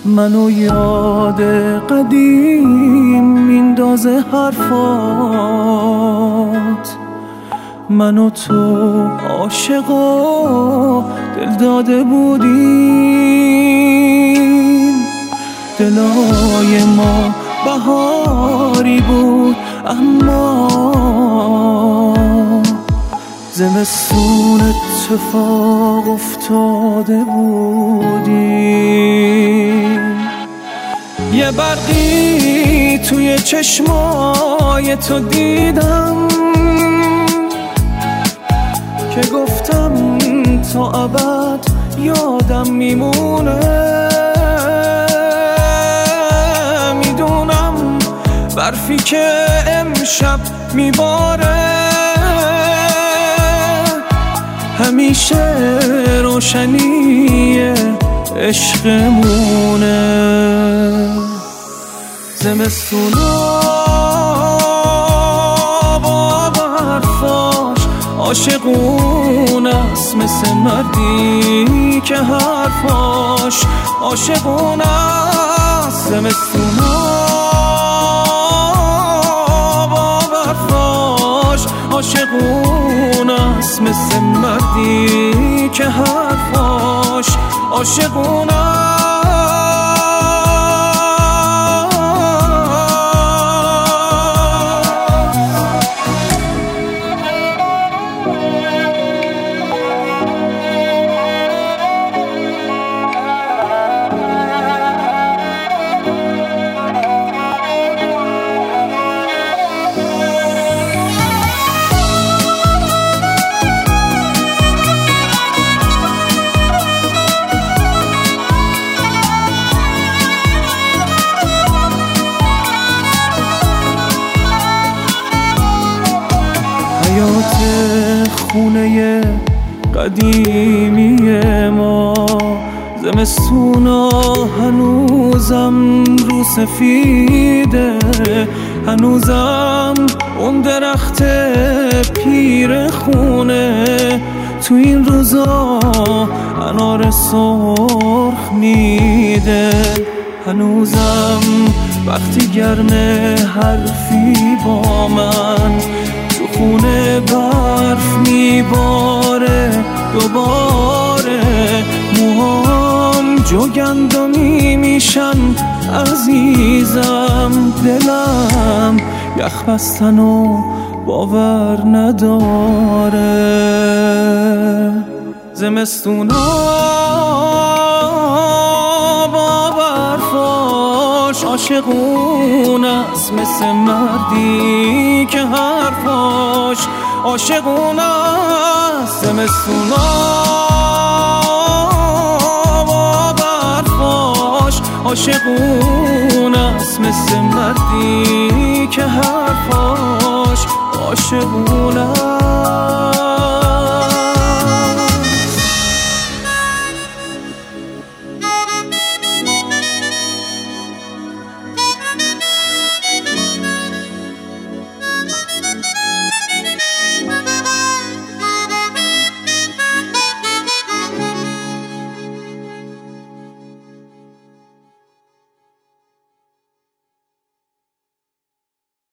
منو یاد قدیم میندازه حرفات. من و تو عاشق و دل داده بودیم، دلای ما بهاری بود اما زمستون اتفاق افتاده بودیم. یه برقی توی چشمای تو دیدم که گفتم تا ابد یادم میمونه. میدونم برفی که امشب میباره همیشه روشنی عشقمونه. زمستونا با برفاش عاشقون است، مثل مردی که حرفاش عاشقون است. زمستونا با برفاش عاشقون است، مثل مردی که حرفاش عاشقون است. حیات خونه قدیمی ما، زمستونا هنوزم رو سفیده، هنوزم اون درخت پیر خونه تو این روزا انار سرخ میده. هنوزم وقتی گرمه حرفی با من تو خونه برف میباره دوباره. موهام جوگندمی میشن عزیزم، دلم یخ بستن و باور نداره. زمستونا با برفاش عاشقون است، مثل مردی که حرفاش عاشقون است. زمستونا با برفاش عاشقون است، مثل مردی که حرفاش عاشقون است.